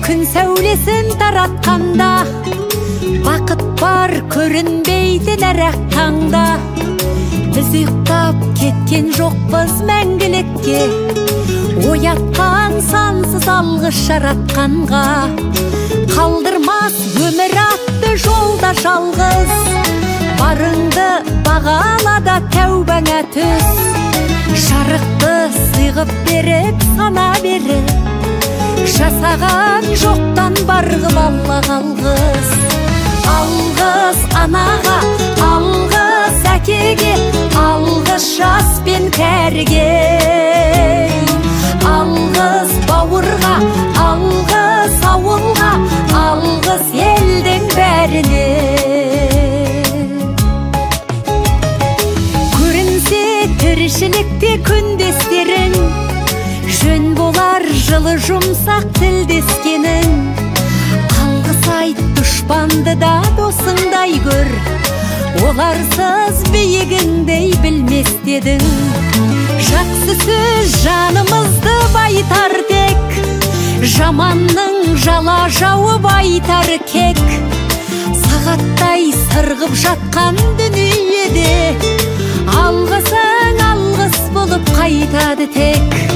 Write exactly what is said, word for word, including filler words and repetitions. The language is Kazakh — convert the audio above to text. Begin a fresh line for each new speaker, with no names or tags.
күн сәулесін таратқанда, бақыт бар көрінбейтін әр-ақ таңда. Біз ұйықтап кеткен жоқпыз мәңгілікке, оятқан сансыз алғыс жаратқанға. Қалдырмас өмір атты жолда жалғыз, барыңды бағалада тәубаңа түс. Жарықты сыйғып беріп сана беріп, жасаған жоқтан барғыл алла қалғыз. Алғыз анаға, алғыз әкеге, алғыз жас пен кәріге. Алғыз бауырға, алғыз ауылға, алғыз елдің бәріне. Көрінсе тіршілікте күндестерің, жөн болар жылы жұмсақ тілдескенің. Алғыс айт дұшпанды да досыңдай көр, оларсыз биігіңдей білмес дедің. Жақсы сөз жанымызды байтар тек, жаманның жала жауып айтар кек. Сағаттай сырғып жатқан дүниеде, алғысың алғыс болып қайтады тек.